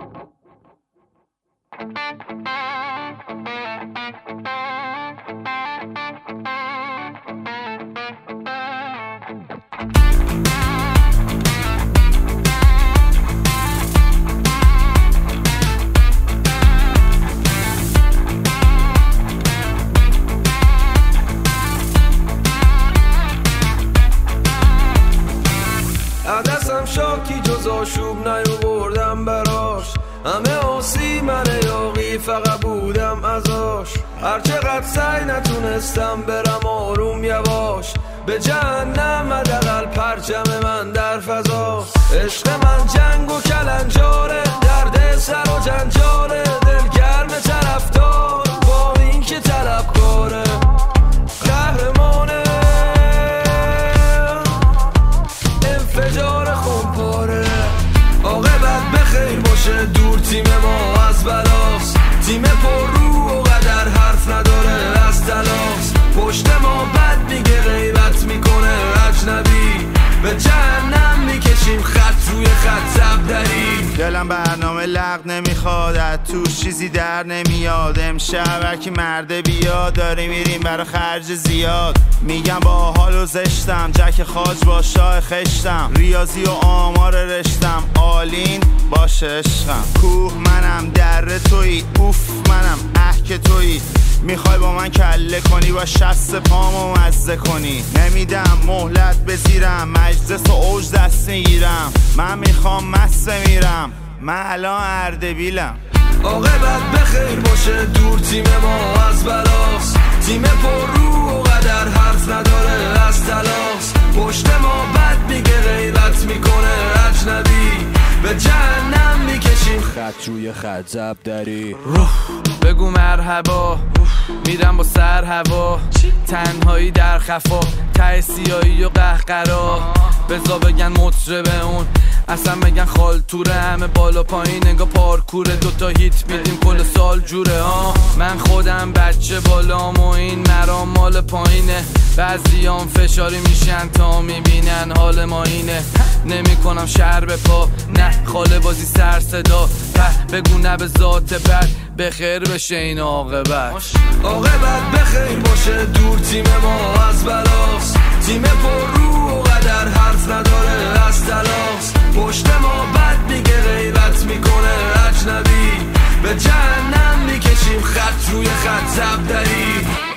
عدسم شاکی جز آشوب نیاوردم براش، همه آسی من یاقی فقط بودم ازاش. هرچقدر سعی نتونستم برم آروم یواش، به جهنم حداقل پرچم من در فضاست. عشق من جنگ و کلنجاره، درد سر و جنجاله، دلگرم طرفدار با این که طلبکاره. قهرمانه انفجار خونپاره، عاقبت بخیر باشه دور تیم ما از بلاست. تیم پر رو و قدر حرف نداره از تلاست، پشت ما بد میگه غیبت میکنه اجنبی، به جهنم میکشیم خط روی خط زبدری. دلم برنامه لغ نمیخواد، از توش چیزی در نمیاد. امشب هرکی مرده بیاد، داری میریم برا خرج زیاد. میگم با حال و زشتم، جک خاج با شاه خشتم. ریاضی و آمار رشتم، آلین باشه عشقم. کوه منم در توی، اوف منم که توی. میخوای با من کله کنی، با شست پامو مزه کنی. نمیدم مهلت بزیرم، مجلس و اوج دست میگیرم. من میخوام مست میرم، من الان اردبیلم. عاقبت بخیر باشه دور تیم ما از بلاست. تیم پر رو و قدر حرف نداره از تلاست، پشت ما بد میگه غیبت میکنه اجنبی، به جهنم میکشیم خط روی خط زبدری. بگو مرحبا، میرم با سر هوا. تنهایی در خفا، ته سیایی و قهقرا. بزا بگن مطربه اون، اصلا بگن خالتوره. همه بالا پایین انگا پارکوره، دوتا هیت میدیم کل سال جوره ها. من خودم بچه بالام و این مرام مال پایینه. بعضیام فشاری میشن تا میبینن حال ما اینه. نمی کنم شهر به پا، نه خاله بازی سر صدا. بگو نه به ذات بد، بخیر بشه این عاقبت. عاقبت بخیر باشه دور تیم ما از بلاست. تیم پر رو و قدر حرف نداره از تلاست، پشت ما بد میگه غیبت میکنه اجنبی، به جهنم میکشیم خط روی خط زبدری.